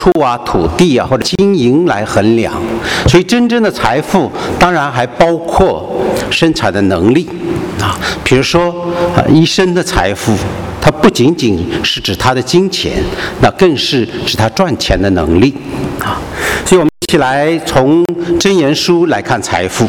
处啊、土地啊或者经营来衡量。所以真正的财富当然还包括生产的能力啊，比如说一生的财富，它不仅仅是指他的金钱，那更是指他赚钱的能力啊。所以我们一起来从箴言书来看财富。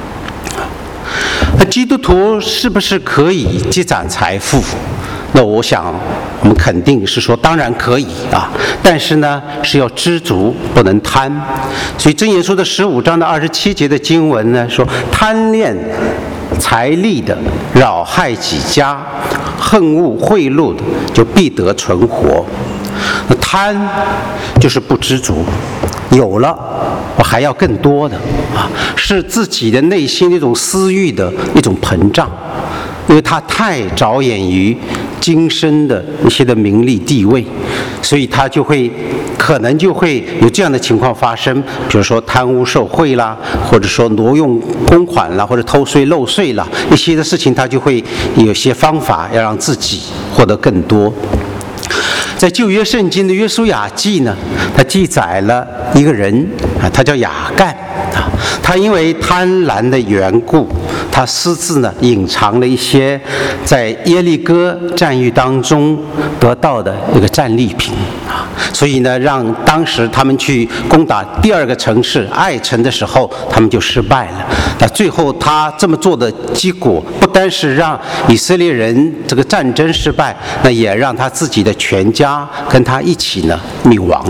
那基督徒是不是可以积攒财富？那我想我们肯定是说当然可以啊，但是呢是要知足，不能贪。所以箴言书的15章的27节的经文呢说，贪恋财力的扰害己家，恨恶贿赂的就必得存活。那贪就是不知足，有了我还要更多的啊，是自己的内心的一种私欲的一种膨胀，因为他太着眼于今生的一些的名利地位，所以他可能就会有这样的情况发生，比如说贪污受贿啦，或者说挪用公款啦，或者偷税漏税啦，一些的事情他就会有些方法要让自己获得更多。在旧约圣经的约书亚记呢，他记载了一个人啊，他叫亚干啊，他因为贪婪的缘故，他私自呢隐藏了一些在耶利哥战役当中得到的一个战利品啊，所以呢让当时他们去攻打第二个城市爱城的时候，他们就失败了。那最后他这么做的结果，不单是让以色列人这个战争失败，那也让他自己的全家跟他一起呢灭亡。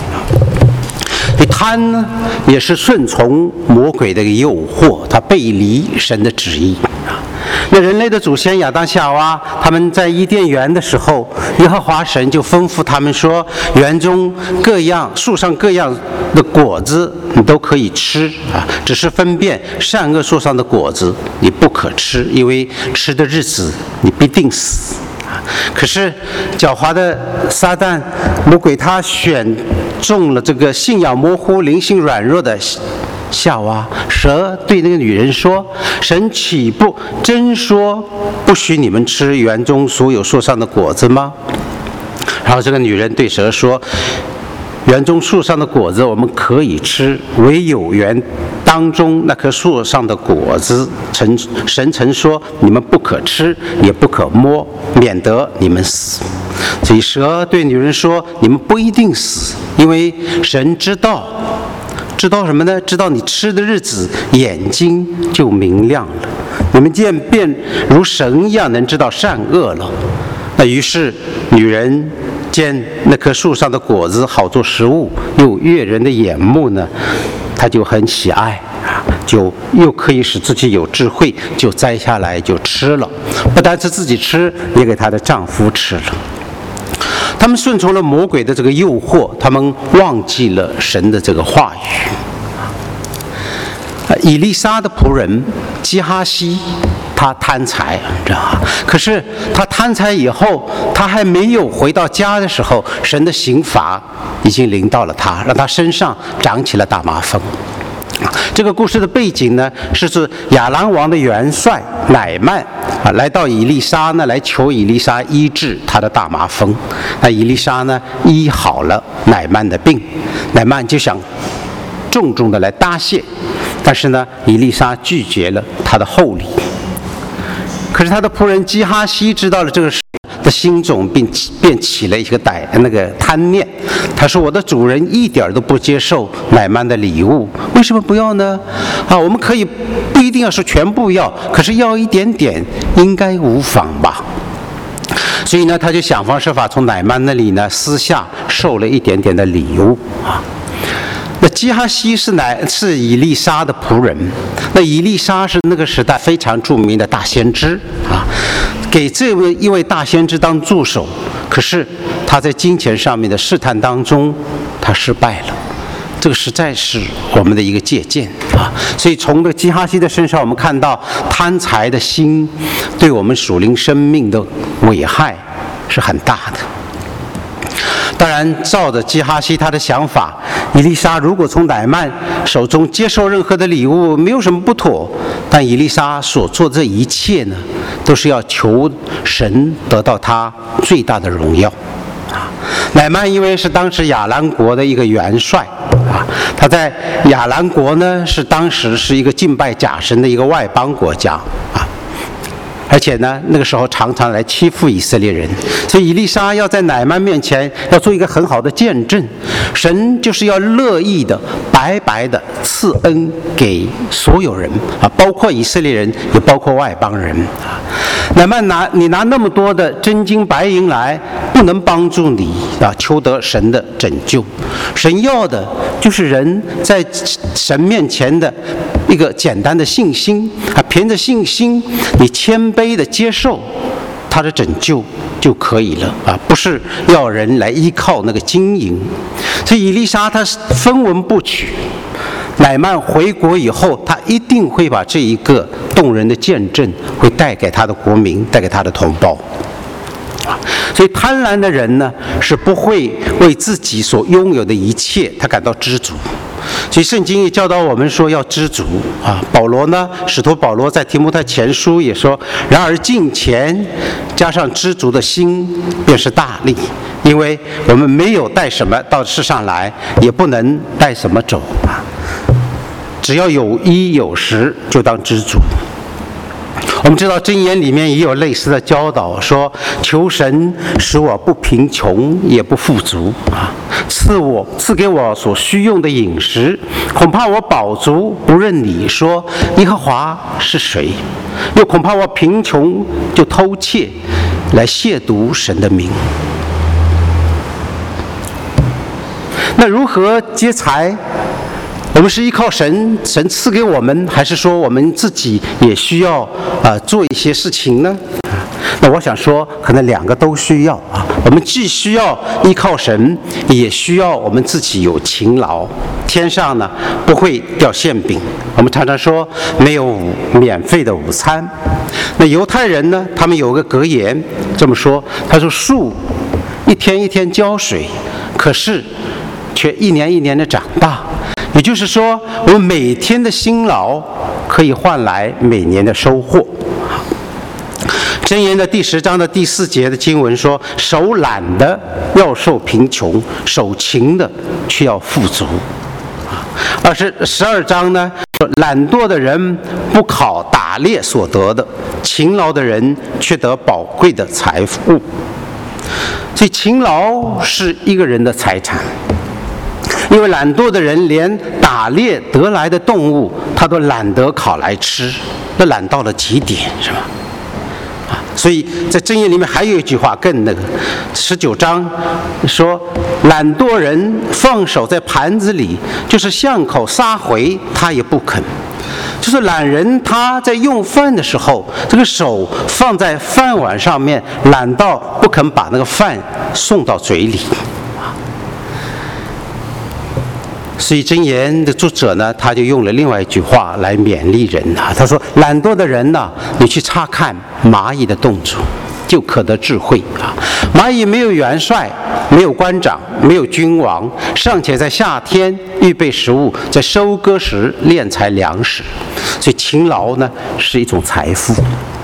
贪呢也是顺从魔鬼的一个诱惑，他背离神的旨意啊。那人类的祖先亚当夏娃，他们在伊甸园的时候，耶和华神就吩咐他们说，园中树上各样的果子你都可以吃啊，只是分辨善恶树上的果子你不可吃，因为吃的日子你必定死。可是狡猾的撒旦魔鬼，他选中了这个信仰模糊、灵性软弱的夏娃。蛇对那个女人说，神岂不真说不许你们吃园中所有树上的果子吗？然后这个女人对蛇说，园中树上的果子我们可以吃，唯有园当中那棵树上的果子，神曾说你们不可吃，也不可摸，免得你们死。所以蛇对女人说，你们不一定死，因为神知道什么呢？知道你吃的日子眼睛就明亮了，你们便如神一样能知道善恶了。那于是女人见那棵树上的果子好做食物，又悦人的眼目呢，她就很喜爱啊，就又可以使自己有智慧，就摘下来就吃了。不单是自己吃，也给她的丈夫吃了。他们顺从了魔鬼的这个诱惑，他们忘记了神的这个话语。以利沙的仆人基哈西，他贪财，你知道吗？可是他贪财以后，他还没有回到家的时候，神的刑罚已经临到了他，让他身上长起了大麻风。这个故事的背景呢，是指亚兰王的元帅乃曼来到以利沙呢，来求以利沙医治他的大麻风。那以利沙呢，医好了乃曼的病，乃曼就想重重的来答谢，但是呢，以利沙拒绝了他的厚礼。可是他的仆人基哈西知道了这个事的心中，便起了一个贪念。他说，我的主人一点都不接受乃曼的礼物，为什么不要呢？我们可以不一定要是全部要，可是要一点点应该无妨吧。所以呢，他就想方设法从乃曼那里呢私下收了一点点的礼物啊。那基哈西是以利沙的仆人，那以利沙是那个时代非常著名的大先知啊，给这一位大先知当助手，可是他在金钱上面的试探当中，他失败了。这个实在是我们的一个借鉴啊，所以从这基哈西的身上，我们看到贪财的心对我们属灵生命的危害是很大的。当然，照着基哈西他的想法，以利沙如果从乃曼手中接受任何的礼物，没有什么不妥。但以利沙所做这一切呢，都是要求神得到他最大的荣耀啊。 乃缦因为是当时亚兰国的一个元帅啊，他在亚兰国呢是当时是一个敬拜假神的一个外邦国家啊。而且呢，那个时候常常来欺负以色列人，所以以利沙要在乃缦面前要做一个很好的见证，神就是要乐意的、白白的赐恩给所有人啊，包括以色列人，也包括外邦人啊。乃缦你拿那么多的真金白银来，不能帮助你啊求得神的拯救。神要的就是人在神面前的一个简单的信心啊，凭着信心，你谦卑的接受他的拯救就可以了啊，不是要人来依靠那个金银。所以以利沙他分文不取，乃缦回国以后，他一定会把这一个动人的见证会带给他的国民，带给他的同胞。所以贪婪的人呢，是不会为自己所拥有的一切他感到知足。所以圣经也教导我们说要知足啊。保罗呢，使徒保罗在提摩太前书也说，然而敬虔加上知足的心便是大利，因为我们没有带什么到世上来，也不能带什么走啊。只要有衣有食，就当知足。我们知道箴言里面也有类似的教导，说求神使我不贫穷也不富足啊，赐给我所需用的饮食，恐怕我饱足不认你说耶和华是谁，又恐怕我贫穷就偷窃来亵渎神的名。那如何接财？我们是依靠神赐给我们，还是说我们自己也需要做一些事情呢？那我想说，可能两个都需要啊。我们既需要依靠神，也需要我们自己有勤劳。天上呢不会掉馅饼，我们常常说没有免费的午餐。那犹太人呢，他们有个格言这么说，他说树一天一天浇水，可是却一年一年的长大。也就是说，我们每天的辛劳可以换来每年的收获。箴言的第10章的第4节的经文说，手懒的要受贫穷，手勤的却要富足。12章呢说，懒惰的人不考打猎所得的，勤劳的人却得宝贵的财富。所以勤劳是一个人的财产，因为懒惰的人连打猎得来的动物他都懒得烤来吃，那懒到了极点，是吧？所以在箴言里面还有一句话更那个，19章说，懒惰人放手在盘子里，就是巷口撒回他也不肯。就是懒人他在用饭的时候，这个手放在饭碗上面，懒到不肯把那个饭送到嘴里。所以箴言的作者呢，他就用了另外一句话来勉励人啊。他说，懒惰的人呢，你去查看蚂蚁的动作，就可得智慧啊。蚂蚁没有元帅，没有官长，没有君王，尚且在夏天预备食物，在收割时敛财粮食。所以勤劳呢是一种财富。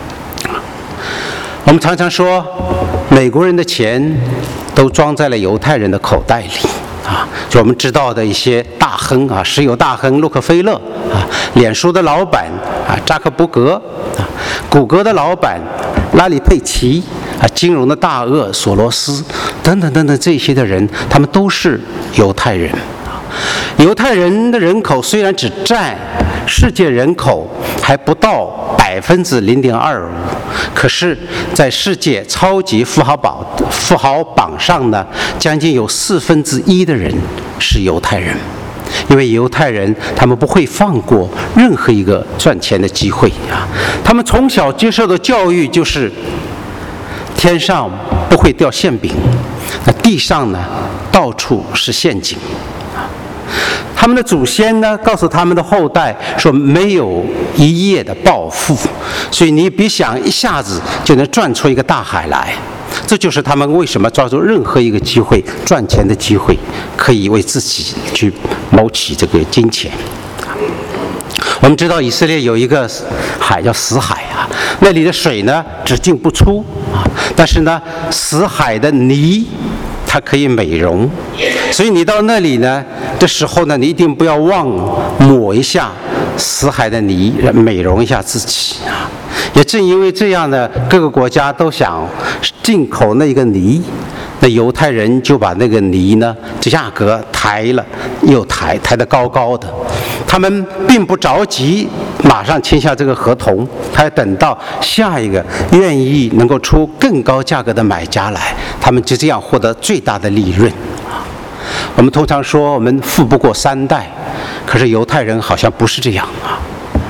我们常常说，美国人的钱都装在了犹太人的口袋里。就我们知道的一些大亨啊，石油大亨洛克菲勒啊，脸书的老板啊扎克伯格啊，谷歌的老板拉里佩奇啊，金融的大鳄索罗斯等等等等，这些的人，他们都是犹太人。犹太人的人口虽然只占世界人口还不到0.25%，可是在世界超级富豪榜上呢，将近有1/4的人是犹太人。因为犹太人他们不会放过任何一个赚钱的机会啊，他们从小接受的教育就是天上不会掉馅饼，那地上呢到处是陷阱。他们的祖先呢告诉他们的后代说，没有一夜的暴富，所以你别想一下子就能赚出一个大海来。这就是他们为什么抓住任何一个机会赚钱的机会，可以为自己去谋取这个金钱。我们知道以色列有一个海叫死海啊，那里的水呢只进不出啊，但是呢死海的泥它可以美容，所以你到那里呢的时候呢，你一定不要忘抹一下死海的泥，美容一下自己啊。也正因为这样呢，各个国家都想进口那个泥，那犹太人就把那个泥呢，这价格抬了又抬得高高的。他们并不着急马上签下这个合同，他要等到下一个愿意能够出更高价格的买家来，他们就这样获得最大的利润。我们通常说我们富不过3代，可是犹太人好像不是这样啊。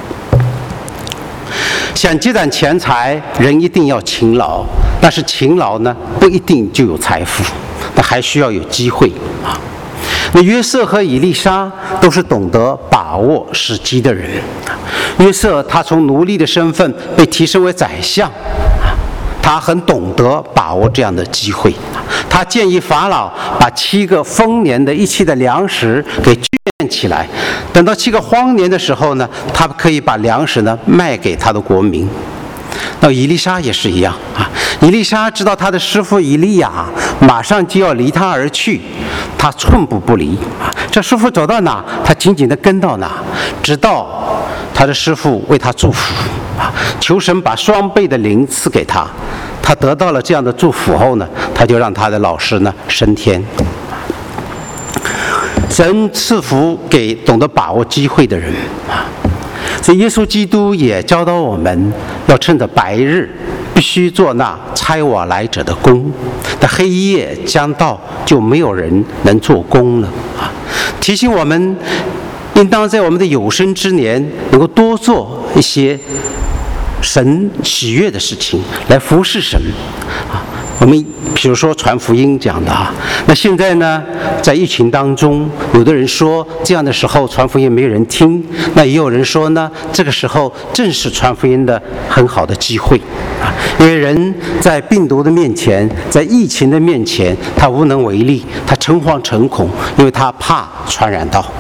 想积攒钱财，人一定要勤劳，但是勤劳呢，不一定就有财富，那还需要有机会啊。那约瑟和以利沙都是懂得把握时机的人。约瑟他从奴隶的身份被提升为宰相，他很懂得把握这样的机会。他建议法老把7个丰年的一期的粮食给圈起来，等到7个荒年的时候呢，他可以把粮食呢卖给他的国民。那以利沙也是一样啊，以利沙知道他的师父以利亚马上就要离他而去，他寸步不离啊。这师父走到哪，他紧紧地跟到哪，直到他的师父为他祝福啊，求神把双倍的灵赐给他。他得到了这样的祝福后呢，他就让他的老师呢升天。神赐福给懂得把握机会的人啊。所以耶稣基督也教导我们要趁着白日必须做那差我来者的工，但黑夜将到，就没有人能做工了啊！提醒我们应当在我们的有生之年能够多做一些神喜悦的事情，来服侍神啊。我们比如说传福音讲的啊，那现在呢，在疫情当中，有的人说这样的时候传福音没人听，那也有人说呢，这个时候正是传福音的很好的机会啊，因为人在病毒的面前，在疫情的面前，他无能为力，他诚惶诚恐，因为他怕传染到。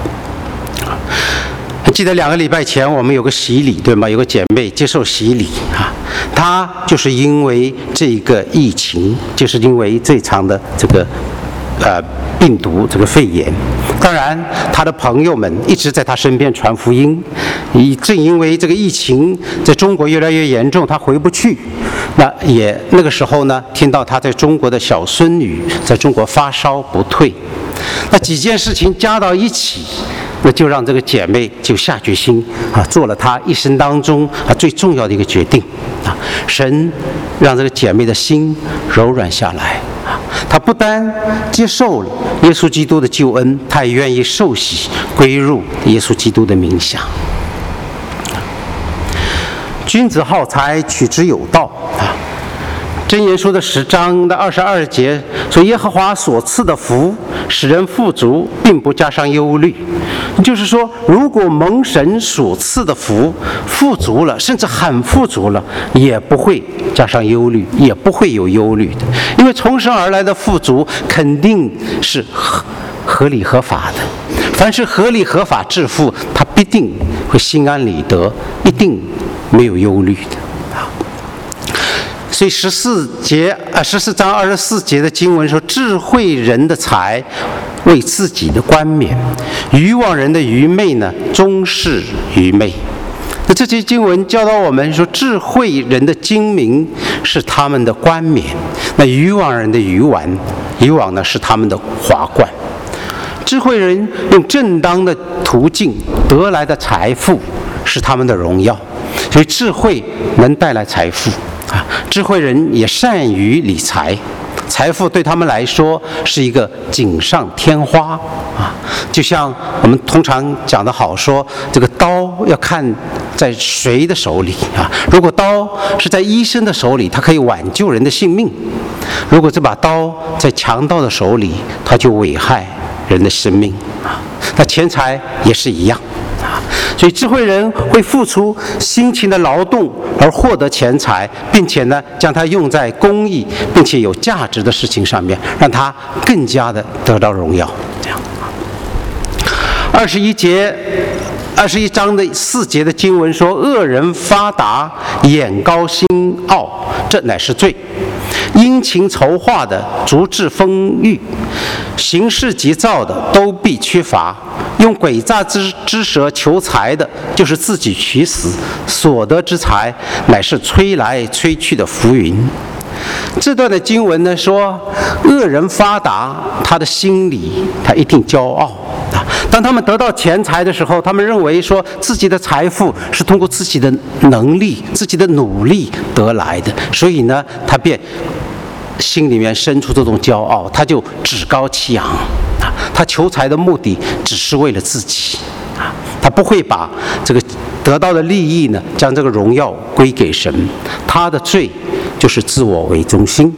记得2个礼拜前我们有个洗礼，对吗？有个姐妹接受洗礼啊，她就是因为这个疫情，就是因为这场的这个病毒这个肺炎。当然她的朋友们一直在她身边传福音，正因为这个疫情在中国越来越严重，她回不去，那个时候呢，听到她在中国的小孙女在中国发烧不退，那几件事情加到一起，那就让这个姐妹就下决心啊，做了她一生当中最重要的一个决定啊。神让这个姐妹的心柔软下来啊，她不单接受了耶稣基督的救恩，她也愿意受洗归入耶稣基督的名下。君子好财，取之有道啊。箴言书的10章的22节说，耶和华所赐的福使人富足，并不加上忧虑。就是说，如果蒙神所赐的福富足了，甚至很富足了，也不会加上忧虑，也不会有忧虑的，因为从神而来的富足肯定是合理合法的。凡是合理合法致富，他必定会心安理得，一定没有忧虑的。所以14章24节的经文说，智慧人的财为自己的冠冕，愚妄人的愚昧呢，终是愚昧。那这些经文教导我们说，智慧人的精明是他们的冠冕，那愚妄人的愚妄呢是他们的华冠。智慧人用正当的途径得来的财富是他们的荣耀，所以智慧能带来财富啊。智慧人也善于理财，财富对他们来说是一个锦上添花啊。就像我们通常讲的好说，这个刀要看在谁的手里啊。如果刀是在医生的手里，它可以挽救人的性命；如果这把刀在强盗的手里，它就危害人的生命啊。那钱财也是一样啊。所以智慧人会付出辛勤的劳动而获得钱财，并且呢将它用在公益并且有价值的事情上面，让它更加的得到荣耀。这样21章的4节的经文说，恶人发达，眼高心傲，这乃是罪。 殷勤筹划的足智丰裕，行事急躁的都必缺乏，用诡诈之舌求财的，就是自己取死，所得之财乃是吹来吹去的浮云。这段的经文呢说，恶人发达，他的心里他一定骄傲啊。当他们得到钱财的时候，他们认为说自己的财富是通过自己的能力、自己的努力得来的，所以呢，他便心里面生出这种骄傲，他就趾高气扬啊。他求财的目的只是为了自己啊，他不会把这个得到的利益呢，将这个荣耀归给神。他的罪就是自我为中心。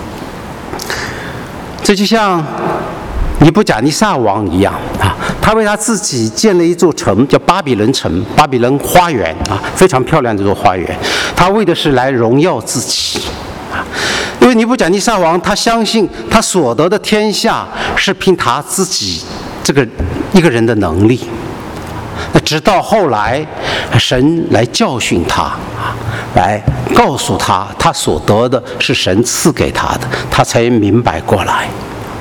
这就像尼布甲尼撒王一样啊，他为他自己建了一座城，叫巴比伦城、巴比伦花园啊，非常漂亮的这座花园。他为的是来荣耀自己啊，因为尼布甲尼撒王他相信他所得的天下是凭他自己这个一个人的能力。那直到后来，神来教训他，来告诉他，他所得的是神赐给他的，他才明白过来。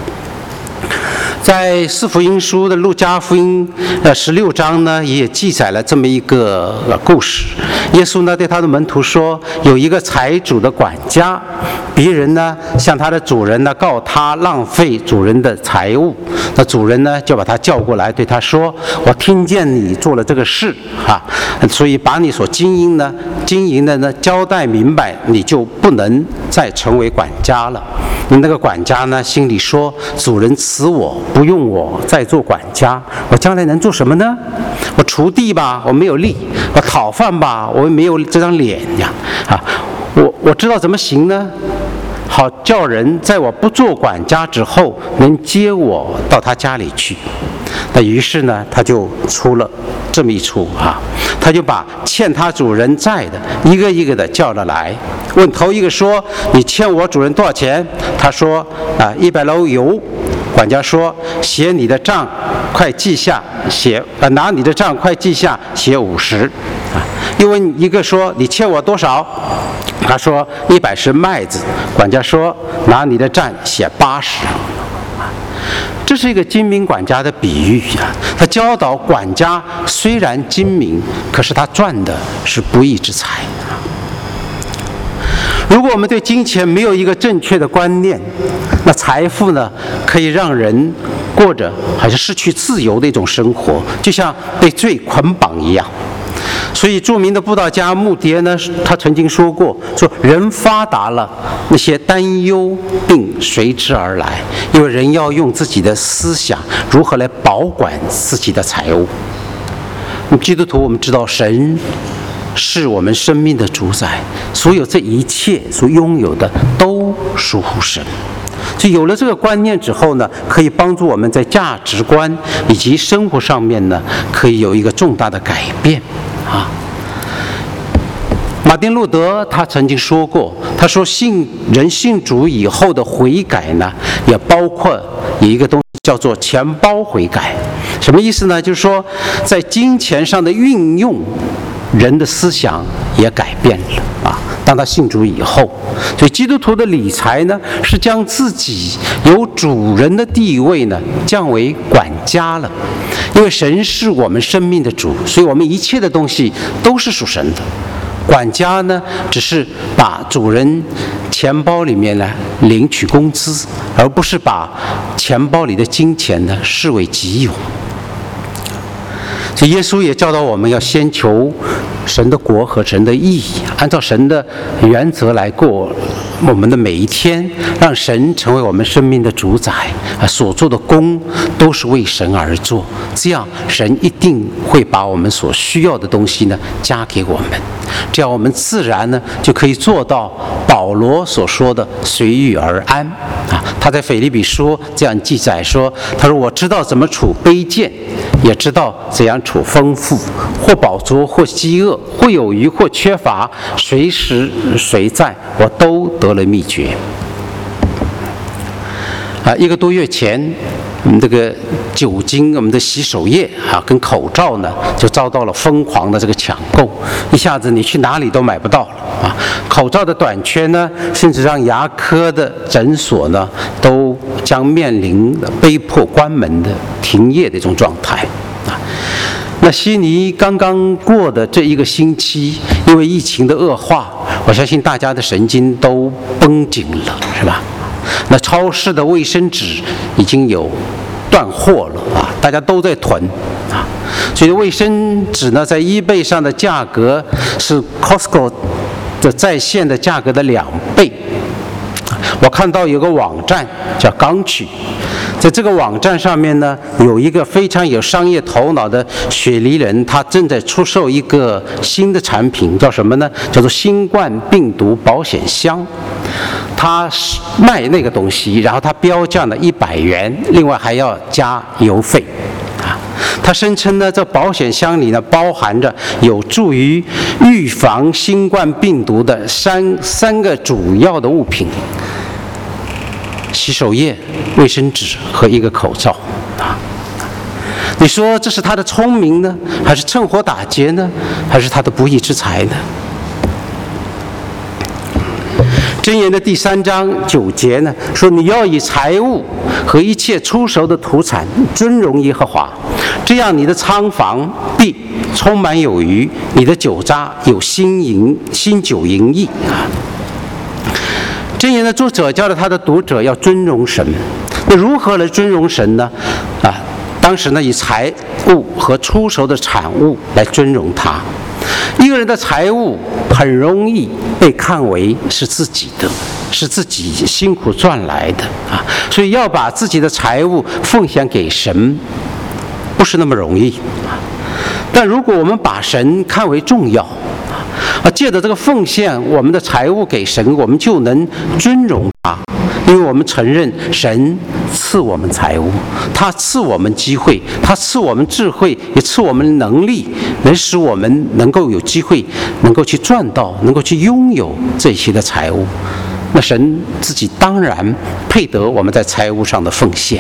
在四福音书的路加福音16章呢，也记载了这么一个故事。耶稣呢对他的门徒说，有一个财主的管家，别人呢向他的主人呢告他浪费主人的财物，那主人呢就把他叫过来，对他说，我听见你做了这个事啊，所以把你所经营的呢交代明白，你就不能再成为管家了。你那个管家呢心里说，主人辞我，不用我再做管家，我将来能做什么呢？我锄地吧，我没有力；我讨饭吧，我没有这张脸呀！啊，我知道怎么行呢？好叫人在我不做管家之后，能接我到他家里去。那于是呢，他就出了这么一出啊，他就把欠他主人债的一个一个的叫了来，问头一个说，你欠我主人多少钱？他说100篓油。管家说，写你的账，快记下，拿你的账快记下，写50啊。又问一个说，你欠我多少？他说100石麦子。管家说，拿你的账写80。这是一个精明管家的比喻啊，他教导管家虽然精明，可是他赚的是不义之财。如果我们对金钱没有一个正确的观念，那财富呢，可以让人过着好像失去自由的一种生活，就像被罪捆绑一样。所以著名的布道家穆迭呢，他曾经说过，说人发达了，那些担忧并随之而来，因为人要用自己的思想如何来保管自己的财物。基督徒我们知道，神是我们生命的主宰，所有这一切所拥有的都属乎神。所以有了这个观念之后呢，可以帮助我们在价值观以及生活上面呢，可以有一个重大的改变啊。马丁路德他曾经说过，他说人信主以后的悔改呢，也包括有一个东西叫做钱包悔改。什么意思呢？就是说在金钱上的运用，人的思想也改变了啊。当他信主以后，所以基督徒的理财呢，是将自己由主人的地位呢降为管家了。因为神是我们生命的主，所以我们一切的东西都是属神的。管家呢，只是把主人钱包里面呢领取工资，而不是把钱包里的金钱呢视为己有。所以耶稣也教导我们要先求神的国和神的义，按照神的原则来过我们的每一天，让神成为我们生命的主宰啊，所做的工都是为神而做，这样神一定会把我们所需要的东西呢加给我们，这样我们自然呢就可以做到保罗所说的随遇而安啊。他在腓立比书这样记载说，他说我知道怎么处卑贱，也知道怎样处丰富，或饱足或饥饿，或有余或缺乏，随时随在我都得了秘诀。1个多月前， 我们这个酒精、我们的洗手液啊，跟口罩呢，就遭到了疯狂的这个抢购，一下子你去哪里都买不到了啊。口罩的短缺呢，甚至让牙科的诊所呢，都将面临被迫关门的、停业的一种状态啊。那悉尼刚刚过的这一个星期，因为疫情的恶化，我相信大家的神经都绷紧了，是吧？那超市的卫生纸已经有断货了啊，大家都在囤啊，所以卫生纸呢，在eBay上的价格是 Costco 的在线的价格的2倍。我看到有个网站叫Gumtree，在这个网站上面呢，有一个非常有商业头脑的雪梨人，他正在出售一个新的产品，叫什么呢？叫做新冠病毒保险箱。他卖那个东西，然后他标价呢100元，另外还要加邮费。他声称呢，这保险箱里呢包含着有助于预防新冠病毒的三个主要的物品：洗手液、卫生纸和一个口罩啊。你说这是他的聪明呢，还是趁火打劫呢，还是他的不义之财呢？箴言的第3章9节呢，说你要以财物和一切出熟的土产尊荣耶和华，这样你的仓房必充满有余，你的酒渣有新酒盈溢啊。箴言的作者教了他的读者要尊荣神，那如何来尊荣神呢？啊，当时呢以财物和出熟的产物来尊荣他。一个人的财物很容易被看为是自己的，是自己辛苦赚来的啊，所以要把自己的财物奉献给神，不是那么容易啊。但如果我们把神看为重要啊，借着这个奉献我们的财物给神，我们就能尊荣他。因为我们承认神赐我们财物，他赐我们机会，他赐我们智慧，也赐我们能力，能使我们能够有机会能够去赚到，能够去拥有这些的财物。那神自己当然配得我们在财务上的奉献。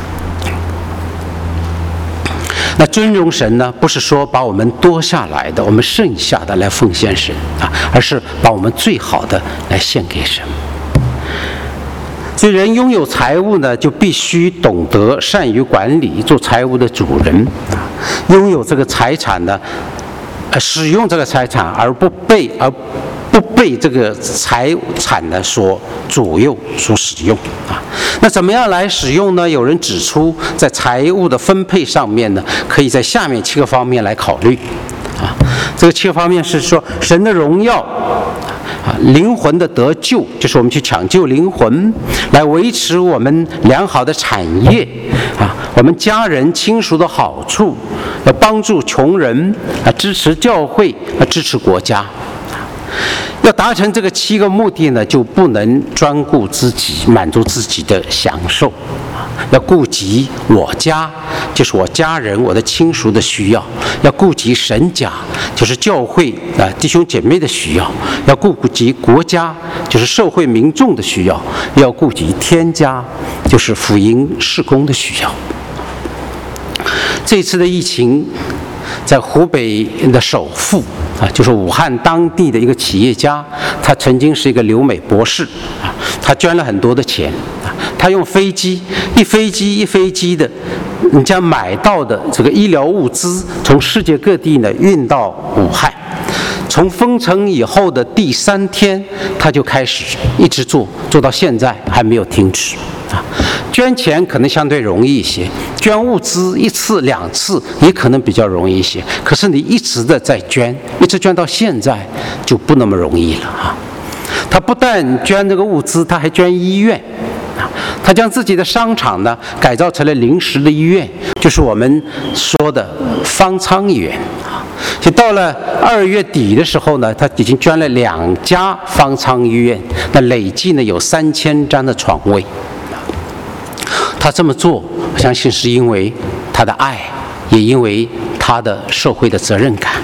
那尊荣神呢，不是说把我们多下来的，我们剩下的来奉献神啊，而是把我们最好的来献给神。所以人拥有财物呢，就必须懂得善于管理，做财物的主人啊。拥有这个财产呢，使用这个财产而不被这个财产呢所左右、所使用啊。那怎么样来使用呢？有人指出，在财物的分配上面呢，可以在下面7个方面来考虑啊。这个7个方面是说，神的荣耀。灵魂的得救，就是我们去抢救灵魂，来维持我们良好的产业啊，我们家人亲属的好处，要帮助穷人啊，支持教会啊，支持国家。要达成这个7个目的呢，就不能专顾自己，满足自己的享受，要顾及我家，就是我家人、我的亲属的需要；要顾及神家，就是教会啊弟兄姐妹的需要；要顾及国家，就是社会民众的需要；要顾及天家，就是福音事工的需要。这次的疫情，在湖北的首富啊，就是武汉当地的一个企业家，他曾经是一个留美博士啊，他捐了很多的钱啊，他用飞机一飞机的人家买到的这个医疗物资，从世界各地呢运到武汉。从封城以后的第3天，他就开始一直做到现在还没有停止啊。捐钱可能相对容易一些，捐物资1次2次也可能比较容易一些。可是你一直的在捐，一直捐到现在就不那么容易了啊。他不但捐这个物资，他还捐医院啊。他将自己的商场呢改造成了临时的医院，就是我们说的方舱医院啊。就到了2月底的时候呢，他已经捐了2家方舱医院，那累计呢有3000张的床位。他这么做，我相信是因为他的爱，也因为他的社会的责任感。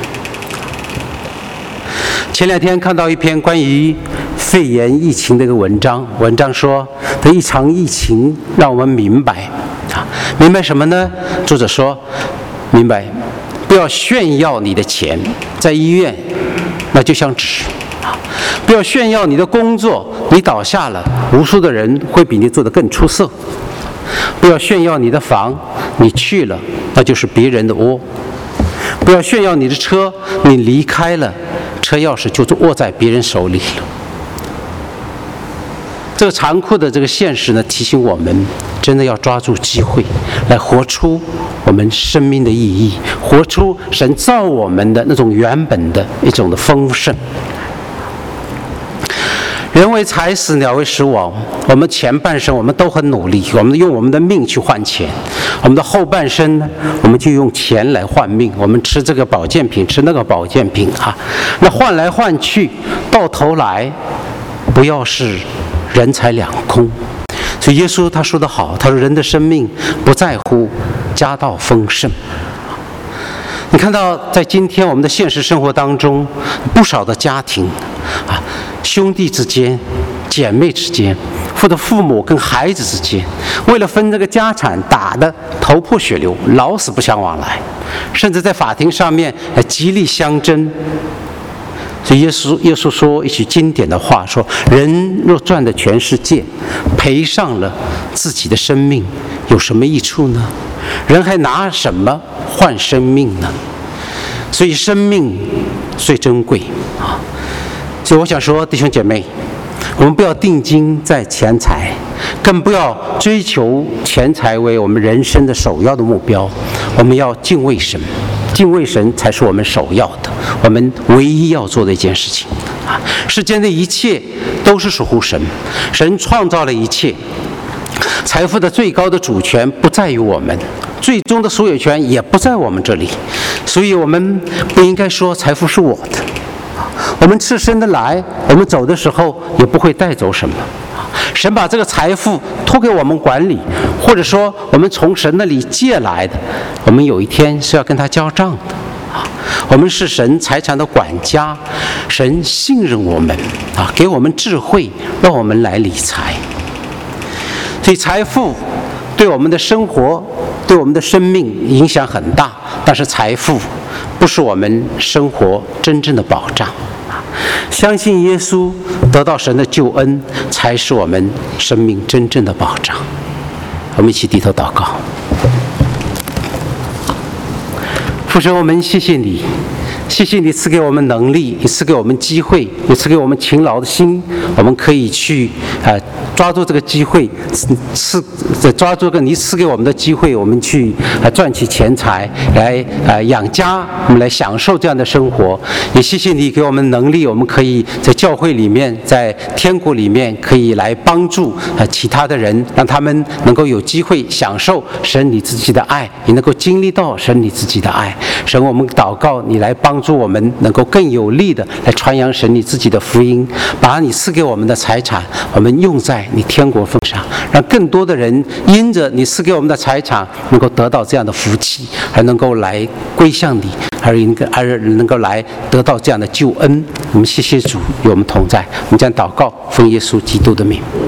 前2天看到一篇关于肺炎疫情的一个文章说，这一场疫情让我们明白明白什么呢？作者说，明白，不要炫耀你的钱，在医院那就像纸啊；不要炫耀你的工作，你倒下了，无数的人会比你做得更出色；不要炫耀你的房，你去了那就是别人的窝；不要炫耀你的车，你离开了，车钥匙就握在别人手里了。这个残酷的这个现实呢，提醒我们真的要抓住机会，来活出我们生命的意义，活出神造我们的那种原本的一种的丰盛。人为财死，鸟为食亡。我们前半生我们都很努力，我们用我们的命去换钱；我们的后半生呢，我们就用钱来换命。我们吃这个保健品，吃那个保健品啊，那换来换去，到头来不要是人财两空。所以耶稣他说得好，他说人的生命不在乎家道丰盛。你看到在今天我们的现实生活当中，不少的家庭啊，兄弟之间、姐妹之间，或者父母跟孩子之间，为了分这个家产打得头破血流，老死不相往来，甚至在法庭上面极力相争。所以耶稣说一句经典的话，说人若赚得全世界，赔上了自己的生命，有什么益处呢？人还拿什么换生命呢？所以生命最珍贵啊！所以我想说，弟兄姐妹，我们不要定睛在钱财，更不要追求钱财为我们人生的首要的目标。我们要敬畏神，敬畏神才是我们首要的，我们唯一要做的一件事情啊！世间的一切都是属乎神，神创造了一切。财富的最高的主权不在于我们，最终的所有权也不在我们这里，所以我们不应该说财富是我的。我们赤身的来，我们走的时候也不会带走什么。神把这个财富托给我们管理，或者说我们从神那里借来的，我们有一天是要跟他交账的。我们是神财产的管家，神信任我们啊，给我们智慧，让我们来理财。所以财富对我们的生活、对我们的生命影响很大，但是财富不是我们生活真正的保障。相信耶稣，得到神的救恩，才是我们生命真正的保障。我们一起低头祷告。父神，我们谢谢你，谢谢你赐给我们能力，也赐给我们机会，也赐给我们勤劳的心，我们可以去抓住这个机会，抓住你赐给我们的机会，我们去赚取钱财来养家，我们来享受这样的生活。也谢谢你给我们能力，我们可以在教会里面，在天国里面可以来帮助其他的人，让他们能够有机会享受神你自己的爱，也能够经历到神你自己的爱。神，我们祷告你来帮助我们能够更有力的来传扬神你自己的福音，把你赐给我们的财产我们用在你天国份上，让更多的人因着你赐给我们的财产能够得到这样的福气，而能够来归向你，而能够来得到这样的救恩。我们谢谢主与我们同在，我们将祷告奉耶稣基督的名。